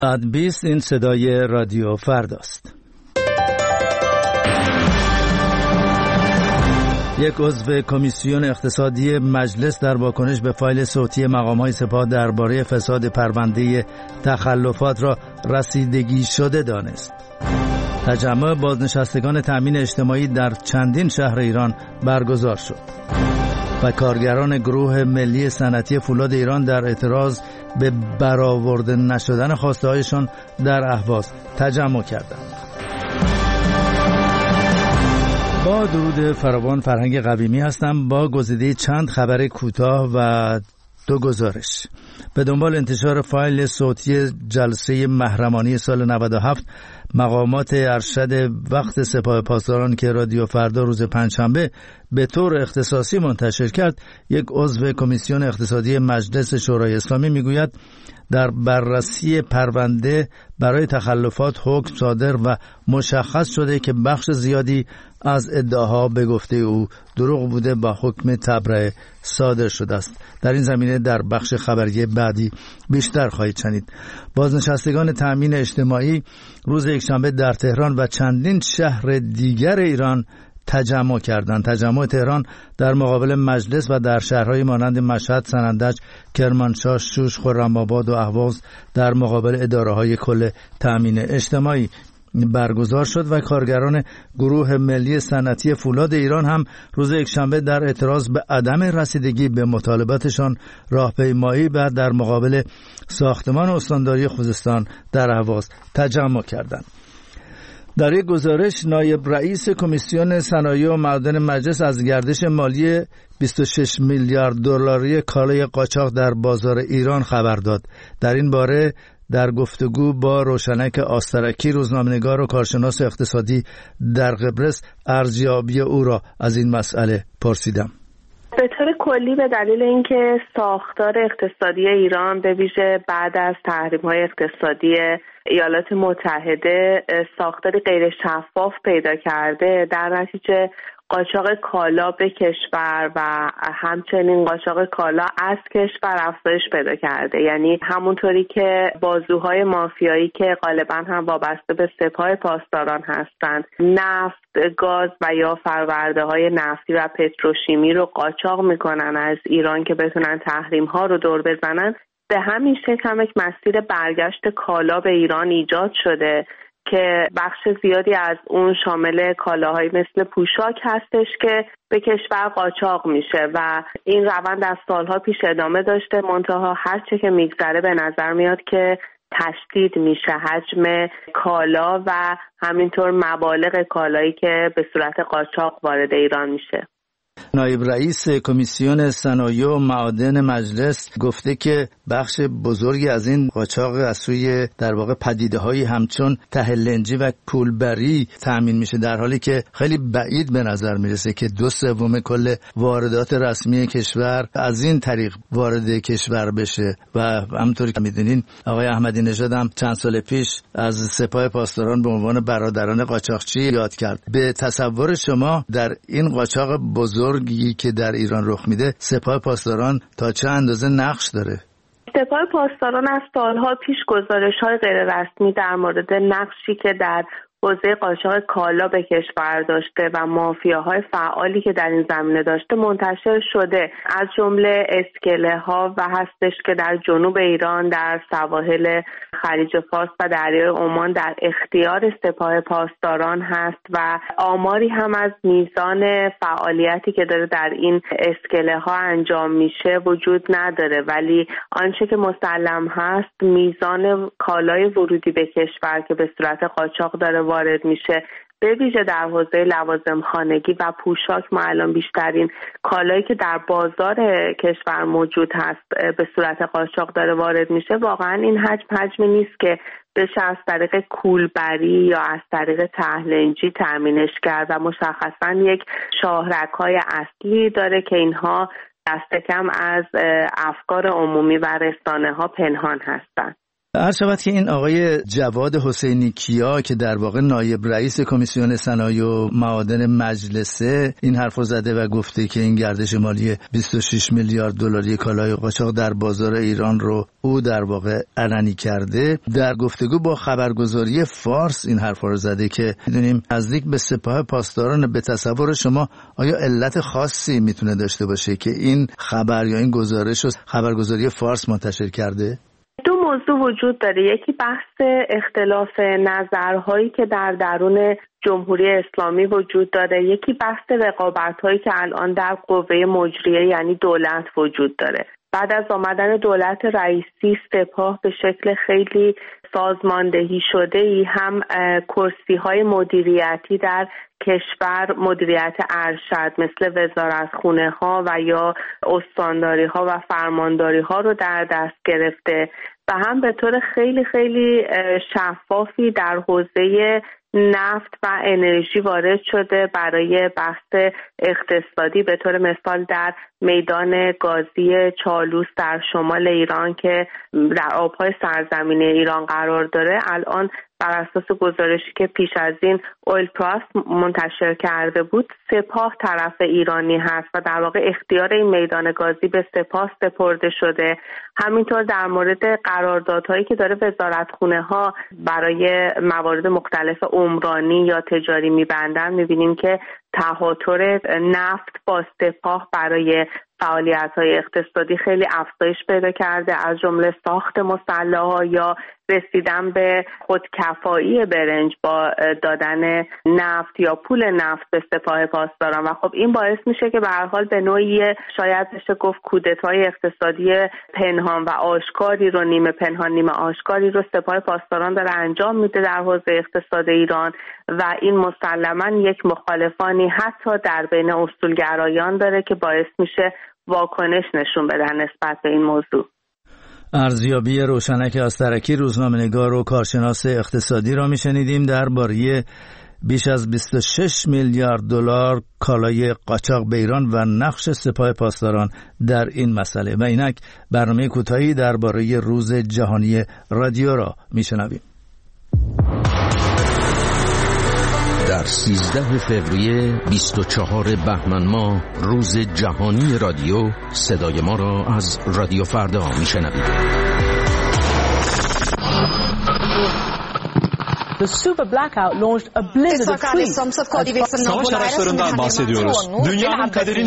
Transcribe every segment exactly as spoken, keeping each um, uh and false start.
بعد بیست این صدای رادیو فرداست. یک عضو کمیسیون اقتصادی مجلس در واکنش به فایل صوتی مقام‌های سپاه درباره فساد پرونده تخلفات را رسیدگی شده دانست. تجمع بازنشستگان تامین اجتماعی در چندین شهر ایران برگزار شد و کارگران گروه ملی صنعتی فولاد ایران در اعتراض به برآورده نشدن خواسته‌هایشان در اهواز تجمع کردند. با درود فراوان، فرهنگ قویمی هستم با گزیده چند خبر کوتاه و دو گزارش. به دنبال انتشار فایل صوتی جلسه محرمانی سال نود و هفت مقامات ارشد وقت سپاه پاسداران که رادیو فردا روز پنجشنبه به طور اختصاصی منتشر کرد، یک عضو کمیسیون اقتصادی مجلس شورای اسلامی میگوید در بررسی پرونده برای تخلفات حکم صادر و مشخص شده که بخش زیادی از ادعاها به گفته او دروغ بوده و حکم تبرئه صادر شده است. در این زمینه در بخش خبری بعدی بیشتر خواهید شنید. بازنشستگان تامین اجتماعی روز یکشنبه در تهران و چندین شهر دیگر ایران تجمع کردند. تجمع تهران در مقابل مجلس و در شهرهای مانند مشهد، سنندج، کرمانشاه، شوش، خرم‌آباد و اهواز در مقابل اداره‌های کل تامین اجتماعی برگزار شد و کارگران گروه ملی صنعتی فولاد ایران هم روز یکشنبه در اعتراض به عدم رسیدگی به مطالباتشان راهپیمایی و در مقابل ساختمان استانداری خوزستان در اهواز تجمع کردند. در یک گزارش، نایب رئیس کمیسیون صنایع و معادن مجلس از گردش مالی بیست و شش میلیارد دلاری کالای قاچاق در بازار ایران خبر داد. در این باره در گفتگو با روشنک آسترکی، روزنامه‌نگار و کارشناس اقتصادی در قبرس، ارزیابی او را از این مسئله پرسیدم. به طور کلی به دلیل اینکه ساختار اقتصادی ایران به ویژه بعد از تحریم‌های اقتصادی ایالات متحده ساختاری غیر شفاف پیدا کرده، در نتیجه قاچاق کالا به کشور و همچنین قاچاق کالا از کشور افزایش پیدا کرده. یعنی همونطوری که بازوهای مافیایی که غالبا هم وابسته به سپاه پاسداران هستند، نفت، گاز و یا فرورده‌های نفتی و پتروشیمی رو قاچاق میکنن از ایران که بتونن تحریم‌ها رو دور بزنن، به همین شکل هم یک مسیر برگشت کالا به ایران ایجاد شده که بخش زیادی از اون شامل کالاهایی مثل پوشاک هستش که به کشور قاچاق میشه و این روند از سالها پیش ادامه داشته. منتها هر چه که میگذره به نظر میاد که تشدید میشه حجم کالا و همینطور مبالغ کالایی که به صورت قاچاق وارد ایران میشه. نایب رئیس کمیسیون صنایع و معادن مجلس گفته که بخش بزرگی از این قاچاق از سوی در واقع پدیده‌های همچون ته لنجی و پولبری تامین میشه، در حالی که خیلی بعید به نظر میرسه که دو سوم کل واردات رسمی کشور از این طریق وارد کشور بشه. و همونطوری که میدونین آقای احمدی نژاد هم چند سال پیش از سپاه پاسداران به عنوان برادران قاچاقچی یاد کرد. به تصور شما در این قاچاق بزرگ که در ایران رخ میده، سپاه پاسداران تا چه اندازه نقش داره؟ سپاه پاسداران از سالها پیش گزارش‌های غیر رسمی در مورد نقشی که در حوزه قاچاق کالا به کشور داشته و مافیاهای فعالی که در این زمینه داشته منتشر شده. از جمله اسکله‌ها و هستش که در جنوب ایران در سواحل خلیج فارس و دریای عمان در اختیار سپاه پاسداران هست و آماری هم از میزان فعالیتی که داره در این اسکله‌ها انجام میشه وجود نداره، ولی آنچه که مسلم هست میزان کالای ورودی به کشور که به صورت قاچاق داره وارد میشه، به ویژه در حوزه لوازم خانگی و پوشاک ما الان بیشترین کالایی که در بازار کشور موجود هست به صورت قاچاق داره وارد میشه. واقعا این حجم حجمی نیست که بشه از طریق کولبری یا از طریق تهلنجی تامینش کرد و مشخصا یک شاهرگ‌های اصلی داره که اینها دست کم از افکار عمومی و رسانه ها پنهان هستند. عرض شود که این آقای جواد حسینی کیا که در واقع نایب رئیس کمیسیون صنایع و معادن مجلسه این حرفو زده و گفته که این گردش مالی بیست و شش میلیارد دلاری کالای قاچاق در بازار ایران رو او در واقع علنی کرده. در گفتگو با خبرگزاری فارس این حرفا رو زده که میدونیم نزدیک به سپاه پاسداران. به تصور شما آیا علت خاصی میتونه داشته باشه که این خبر یا این گزارش رو خبرگزاری فارس منتشر کرده؟ دو موضوع وجود داره. یکی بحث اختلاف نظرهایی که در درون جمهوری اسلامی وجود داره، یکی بحث رقابت‌هایی که الان در قوه مجریه یعنی دولت وجود داره. بعد از آمدن دولت رئیسی سپاه به شکل خیلی سازماندهی شده ای هم کرسی های مدیریتی در کشور، مدیریت ارشد مثل وزارتخونه ها و یا استانداری ها و فرمانداری ها رو در دست گرفته و هم به طور خیلی خیلی شفافی در حوزه نفت و انرژی وارد شده برای بحث اقتصادی. به طور مثال در میدان گازی چالوس در شمال ایران که در آبهای سرزمینی ایران قرار داره، الان بر اساس گزارشی که پیش از این اویل پلاس منتشر کرده بود سپاه طرف ایرانی هست و در واقع اختیار این میدان گازی به سپاه سپرده شده. همینطور در مورد قراردادهایی که داره وزارتخونه ها برای موارد مختلف عمرانی یا تجاری میبندن میبینیم که تهاتر نفت با سپاه برای فعالیت‌های اقتصادی خیلی افزایش پیدا کرده، از جمله ساخت مسلح‌ها یا رسیدن به خودکفایی برنج با دادن نفت یا پول نفت به سپاه پاسداران. و خب این باعث میشه که به هر حال به نوعی شاید بشه گفت کودتای اقتصادی پنهان و آشکاری رو، نیمه پنهان نیمه آشکاری رو سپاه پاسداران داره انجام میده در حوزه اقتصاد ایران و این مسلماً یک مخالفانی حتی در بین اصولگرایان داره که باعث میشه واکنش نشون بدن نسبت به این موضوع. ارزیابی روشنک آسترکی روزنامه‌نگار و کارشناس اقتصادی را میشنیدیم درباره بیش از بیست و شش میلیارد دلار کالای قاچاق به ایران و نقش سپاه پاسداران در این مسئله. و اینک برنامه کوتاهی درباره روز جهانی رادیو را میشنویم. در سیزده فوریه بیست و چهار بهمن ماه روز جهانی رادیو، صدای ما را از رادیو فردا میشنوید. The super blackout launched a blizzard of tweets. Savaş araçlarından bahsediyoruz. Dünyanın kaderini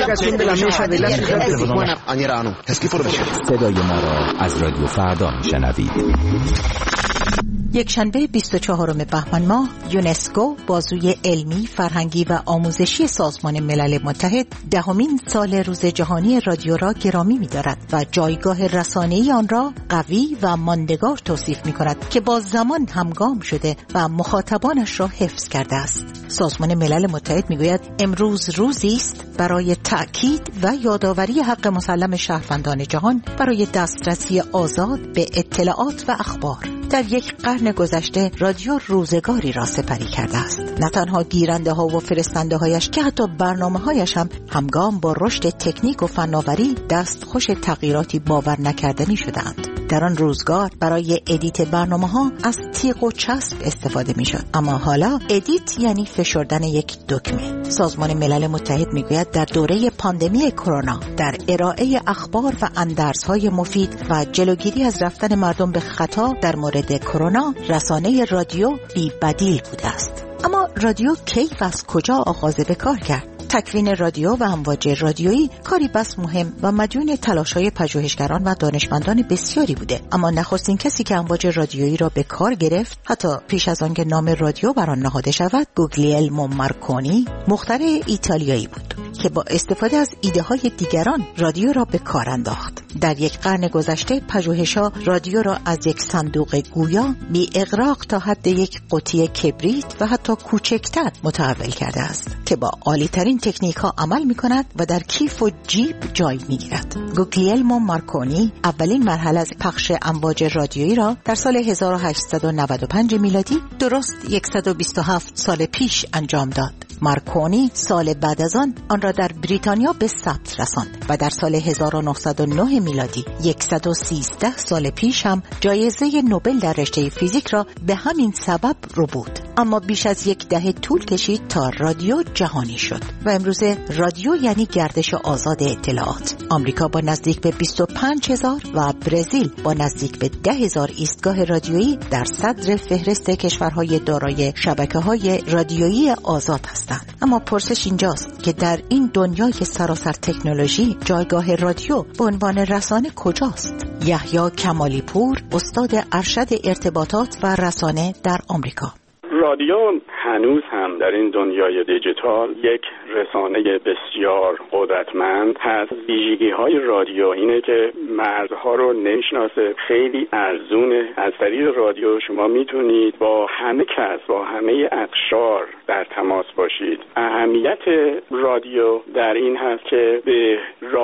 صدای ما را از رادیو فردا میشنوید. یکشنبه بیست و چهارم بهمن ماه یونسکو بازوی علمی، فرهنگی و آموزشی سازمان ملل متحد دهمین سال روز جهانی رادیو را گرامی می‌دارد و جایگاه رسانه‌ای آن را قوی و ماندگار توصیف می‌کند که با زمان همگام شده و مخاطبانش را حفظ کرده است. سازمان ملل متحد می‌گوید امروز روزی است برای تأکید و یادآوری حق مسلم شهروندان جهان برای دسترسی آزاد به اطلاعات و اخبار. در یک قرن گذشته رادیو روزگاری را سپری کرده است. نه تنها گیرنده ها و فرستنده هایش که حتی برنامه هایش هم همگام با رشد تکنیک و فناوری دستخوش تغییراتی باور نکردنی شدند. در آن روزگار برای ادیت برنامه ها از تیغ و چسب استفاده می شد، اما حالا ادیت یعنی فشردن یک دکمه. سازمان ملل متحد می گوید در دوره پاندمی کرونا در ارائه اخبار و اندرزهای مفید و جلوگیری از رفتن مردم به خطا در مورد کرونا رسانه رادیو بی بدیل بوده است. اما رادیو کی و از کجا آغاز به کار کرد؟ تکوین رادیو و امواج رادیویی کاری بس مهم و مدیون تلاش‌های پژوهشگران و دانشمندان بسیاری بوده، اما نخستین کسی که امواج رادیویی را به کار گرفت حتی پیش از آنکه نام رادیو بر آن نهاده شود گوگلیلمو مارکونی، مخترع ایتالیایی بود که با استفاده از ایده‌های دیگران رادیو را به کار انداخت. در یک قرن گذشته پژوهش‌ها رادیو را از یک صندوق گویا بی اغراق تا حد یک قوطی کبریت و حتی کوچکتر متحول کرده است که با عالی‌ترین تکنیک ها عمل می کند و در کیف و جیب جای می گیرد. گوگلیلمو مارکونی اولین مرحله از پخش امواج رادیویی را در سال هزار و هشتصد و نود و پنج میلادی درست صد و بیست و هفت سال پیش انجام داد. مارکونی سال بعد از آن آن را در بریتانیا به ثبت رساند و در سال هزار و نهصد و نه میلادی صد و سیزده سال پیش هم جایزه نوبل در رشته فیزیک را به همین سبب رو بود. اما بیش از یک دهه طول کشید تا رادیو جهانی شد و امروزه رادیو یعنی گردش آزاد اطلاعات. آمریکا با نزدیک به بیست و پنج هزار و برزیل با نزدیک به ده هزار ایستگاه رادیویی در صدر فهرست کشورهای دارای شبکه‌های رادیویی آزاد هستند. اما پرسش اینجاست که در این دنیای سراسر تکنولوژی جایگاه رادیو به عنوان رسانه کجاست؟ یحیی کمالی پور، استاد ارشد ارتباطات و رسانه در آمریکا. رادیو هنوز هم در این دنیای دیجیتال یک رسانه بسیار قدرتمند هست. ویژگی‌های رادیو اینه که مرزها رو نمیشناسه، خیلی ارزونه. از طریق رادیو شما میتونید با همه کس، با همه اقشار در تماس باشید. اهمیت رادیو در این هست که به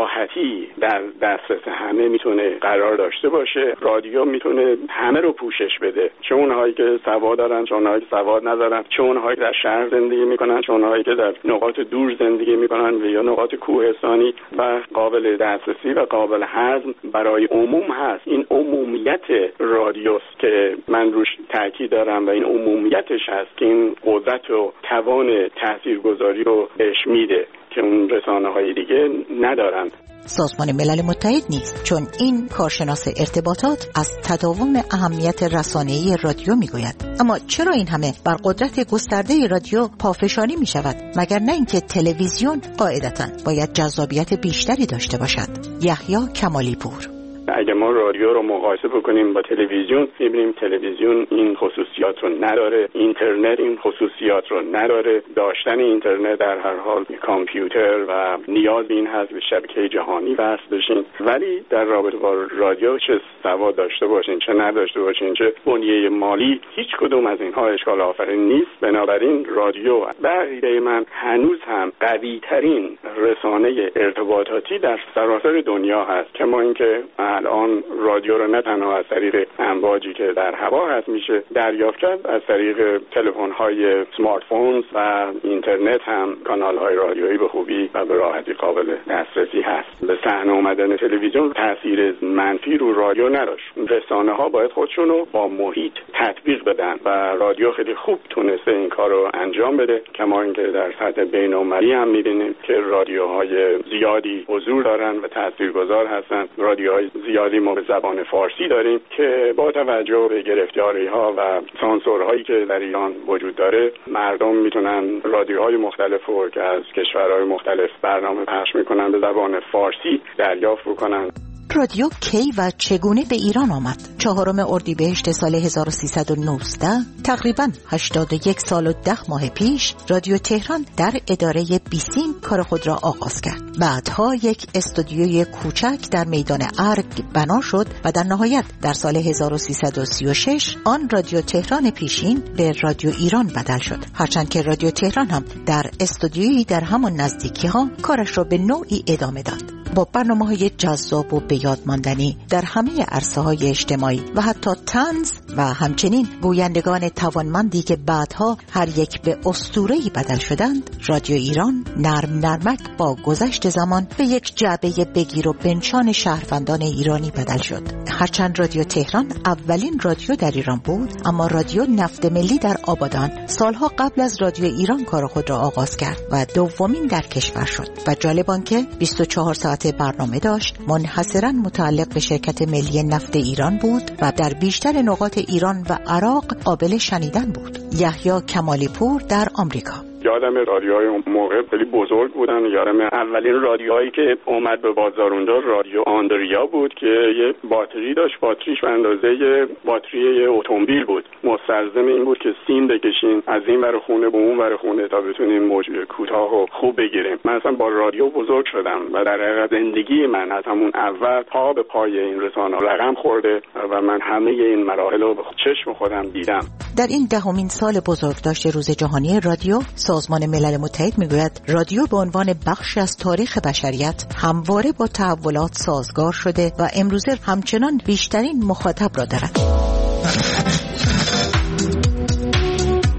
راحتی در دسترس همه میتونه قرار داشته باشه. رادیو میتونه همه رو پوشش بده، چه اونهایی که سواد دارن، چه اونهایی که سواد ندارن، چه اونهایی که در شهر زندگی میکنن، چه اونهایی که در نقاط دور زندگی میکنن و یا نقاط کوهستانی، و قابل دسترسی و قابل هضم برای عموم هست. این عمومیت رادیوست که من روش تاکید دارم و این عمومیتش هست که این قدرت و توان تاثیرگذاری رو بهش میده که اون رسانه‌های دیگه ندارن. سازمان ملل متحد نیست، چون این کارشناس ارتباطات از تداوم اهمیت رسانه‌ای رادیو میگوید. اما چرا این همه بر قدرت گسترده رادیو پافشاری می شود؟ مگر نه اینکه تلویزیون قاعدتاً باید جذابیت بیشتری داشته باشد؟ یحیی کمالی پور: اگه ما رادیو رو مقایسه بکنیم با تلویزیون، می‌بینیم تلویزیون این خصوصیات رو نداره، اینترنت این خصوصیات رو نداره. داشتن اینترنت در هر حال کامپیوتر و نیاز این هست به شبکه جهانی وصل بشین، ولی در رابطه با رادیو چه سواد داشته باشین چه نداشته باشین، چه بنیه مالی، هیچ کدوم از اینها اشکال آفرین نیست. بنابراین رادیو به عقیده من هنوز هم قوی ترین رسانه ارتباطاتی در سراسر دنیا هست. کما اینکه الان رادیو رو نه تنها از طریق امواجی که در هوا هست میشه دریافت کرد، از طریق تلفن‌های اسمارت فونز و اینترنت هم کانال‌های رادیویی به خوبی و به راحتی قابل دسترسی هست. به صحنه اومدن تلویزیون تاثیر منفی رو رادیو نداشت. رسانه‌ها باید خودشون رو با محیط تطبیق بدن و رادیو خیلی خوب تونسته این کار رو انجام بده. کما اینکه در سطح بین‌المللی هم می‌بینیم که رادیوهای زیادی حضور دارن و تاثیرگذار هستن. رادیوهای زیادی ما به زبان فارسی داریم که با توجه به گرفتاری‌ها و سانسورهایی که در ایران وجود داره، مردم میتونن رادیوهای مختلف رو که از کشورهای مختلف برنامه پخش میکنن به زبان فارسی دریافت بکنن. رادیو کی و چگونه به ایران آمد؟ چهارم اردیبهشت سال هزار و سیصد و نوزده، تقریباً هشتاد و یک سال و ده ماه پیش، رادیو تهران در اداره بیسیم کار خود را آغاز کرد. بعدها یک استودیوی کوچک در میدان ارگ بنا شد و در نهایت در سال هزار و سیصد و سی و شش آن رادیو تهران پیشین به رادیو ایران بدل شد. هرچند که رادیو تهران هم در استودیویی در همان نزدیکی ها کارش را به نوعی ادامه داد، با برنامه‌های جذاب و به یاد ماندنی در همه عرصه‌های اجتماعی و حتی طنز و همچنین گویندگان توانمندی که بعدها هر یک به اسطوره‌ای بدل شدند. رادیو ایران نرم نرمک با گذشت زمان به یک جعبه بگیر و بنشان شهروندان ایرانی بدل شد. هرچند رادیو تهران اولین رادیو در ایران بود، اما رادیو نفت ملی در آبادان سالها قبل از رادیو ایران کار خود را آغاز کرد و دومین در کشور شد. و جالب آنکه بیست و چهار ساعت برنامه داشت، منحصراً متعلق به شرکت ملی نفت ایران بود و در بیشتر نقاط ایران و عراق قابل شنیدن بود. یحیی کمالی پور در آمریکا: یادم رادیوهای اون موقع خیلی بزرگ بودن. یادم اولین رادیوهایی که اومد به بازار داد رادیو آندریا بود که یه باتری داشت، باتریش به اندازه باتری اتومبیل بود. مستلزم این بود که سیم بکشیم از این ور خونه به اون ور خونه تا بتونیم موج کوتاه و خوب بگیریم. من اصلا با رادیو بزرگ شدم و در حقیقت زندگی من از همون اول پا به پای این رسانه رقم خورده و من همه این مراحل رو به چشم خودم دیدم. در این دهمین سال بزرگداشت روز جهانی رادیو، سازمان ملل متحد میگوید رادیو به عنوان بخشی از تاریخ بشریت همواره با تحولات سازگار شده و امروزه همچنان بیشترین مخاطب را دارد. رادیو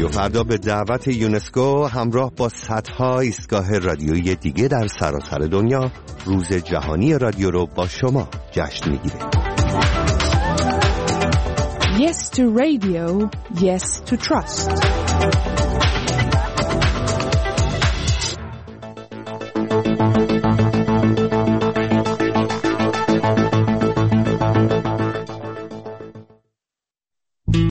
رادیو فردا به دعوت یونسکو همراه با صدها ایستگاه رادیویی دیگه در سراسر دنیا روز جهانی رادیو رو با شما جشن میگیره. Yes to radio, yes to trust.